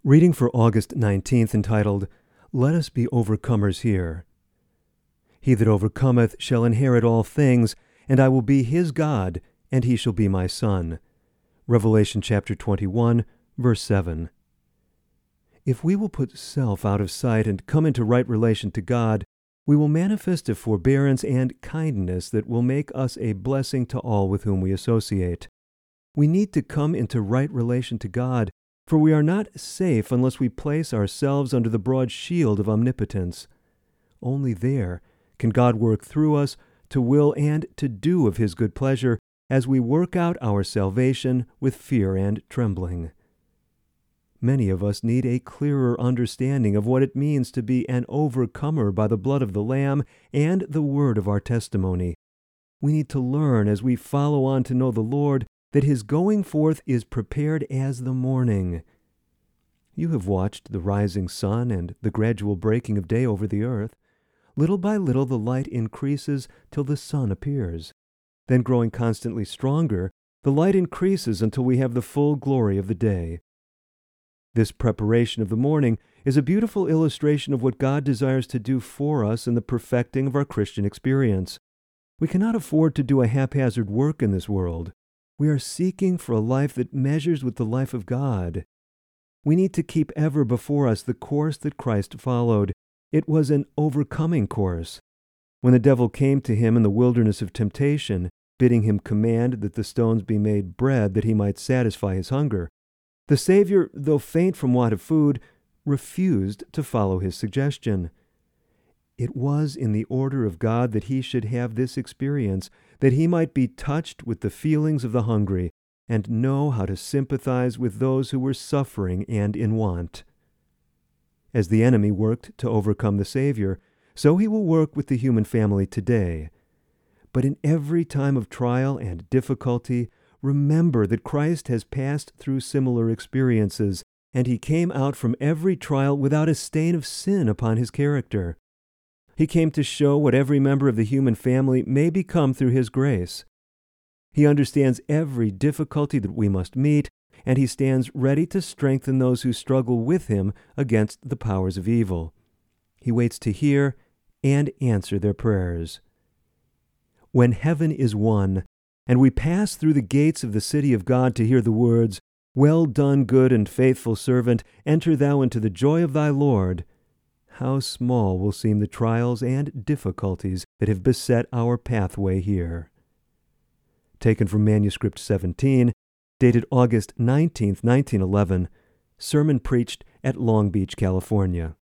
Reading for August 19th, entitled, Let Us Be Overcomers Here. He that overcometh shall inherit all things, and I will be his God, and he shall be my son. Revelation chapter 21, verse 7. If we will put self out of sight and come into right relation to God, we will manifest a forbearance and kindness that will make us a blessing to all with whom we associate. We need to come into right relation to God, for we are not safe unless we place ourselves under the broad shield of omnipotence. Only there can God work through us to will and to do of his good pleasure as we work out our salvation with fear and trembling. Many of us need a clearer understanding of what it means to be an overcomer by the blood of the Lamb and the word of our testimony. We need to learn as we follow on to know the Lord that his going forth is prepared as the morning. You have watched the rising sun and the gradual breaking of day over the earth. Little by little the light increases till the sun appears. Then growing constantly stronger, the light increases until we have the full glory of the day. This preparation of the morning is a beautiful illustration of what God desires to do for us in the perfecting of our Christian experience. We cannot afford to do a haphazard work in this world. We are seeking for a life that measures with the life of God. We need to keep ever before us the course that Christ followed. It was an overcoming course. When the devil came to him in the wilderness of temptation, bidding him command that the stones be made bread that he might satisfy his hunger, the Savior, though faint from want of food, refused to follow his suggestion. It was in the order of God that he should have this experience, that he might be touched with the feelings of the hungry and know how to sympathize with those who were suffering and in want. As the enemy worked to overcome the Savior, so he will work with the human family today. But in every time of trial and difficulty, remember that Christ has passed through similar experiences, and he came out from every trial without a stain of sin upon his character. He came to show what every member of the human family may become through his grace. He understands every difficulty that we must meet, and he stands ready to strengthen those who struggle with him against the powers of evil. He waits to hear and answer their prayers. When heaven is won, and we pass through the gates of the city of God to hear the words, "Well done, good and faithful servant, enter thou into the joy of thy Lord," how small will seem the trials and difficulties that have beset our pathway here. Taken from Manuscript 17, dated August 19, 1911, sermon preached at Long Beach, California.